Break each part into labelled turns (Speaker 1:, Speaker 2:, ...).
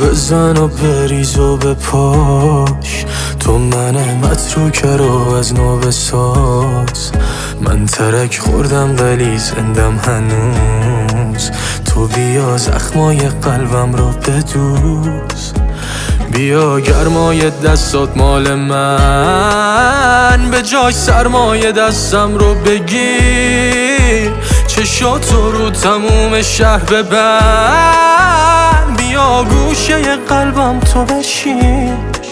Speaker 1: بزن و بریز و بپاش، تو من متروکه رو از نو بساز. من ترک خوردم ولی زندم هنوز، تو بیا زخمای قلبم رو بدوز. بیا گرمای دستات مال من، به جای سرمای دستم رو بگیر. چشاتو رو تموم شهر ببند، بیا گوشه قلبم تو بشین.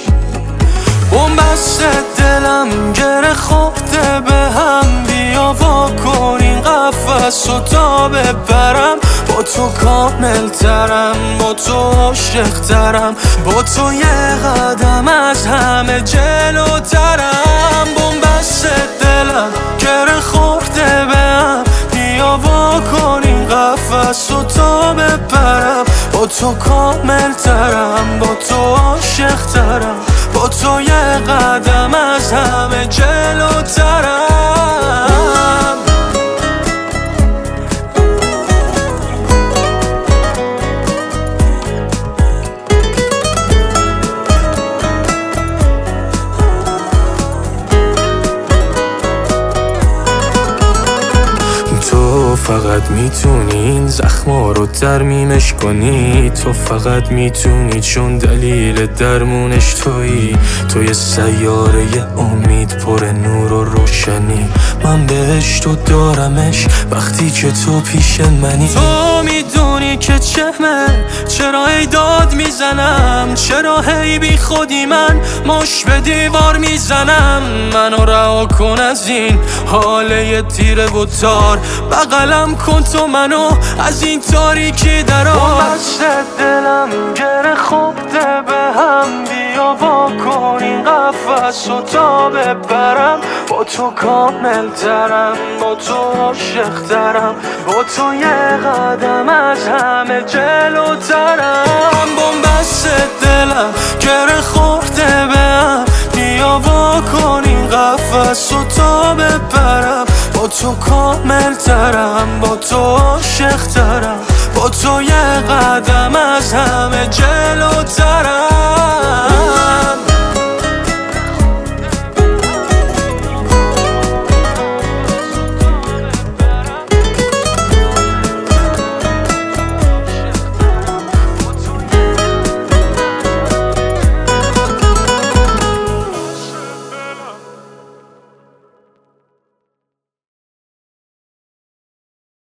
Speaker 1: بنبست دلم گره خورده به هم، بیا وا کن این قفس و تا ببرم. با تو کامل ترم، با تو عاشق ترم، با تو یه قدم از همه جلوترم. بنبست دلم گره خورده به هم، بیا وا کن این قفس و تا ببرم. با تو کامل ترم، با تو عاشق ترم، با تو یه قدم از همه جلوترم. تو فقط میتونی این زخما رو ترمیمش کنی، تو فقط میتونی چون دلیل درمونش تویی. تو یه سیاره امید پر نور و روشنی، من بهش تو دارمش وقتی که تو پیش منی. تو میدونی که چهمه چرا هی داد میزنم، چرا هی بی خودی من مش به دیوار میزنم. منو رها کن از این حاله تیره و تار، بغلم کن تو منو از این تاریکی درار. بنبست دلم گره خورده به هم، بیا وا کن این قفس و تا ببرم. با تو کامل ترم، با تو عاشق ترم، با تو یه قدم از همه جلوترم. بنبست دلم گره خورده به هم، بیا وا کن این قفس و تا ببرم. با تو کامل ترم، با تو عاشق ترم، با تو یه قدم از همه جلوترم.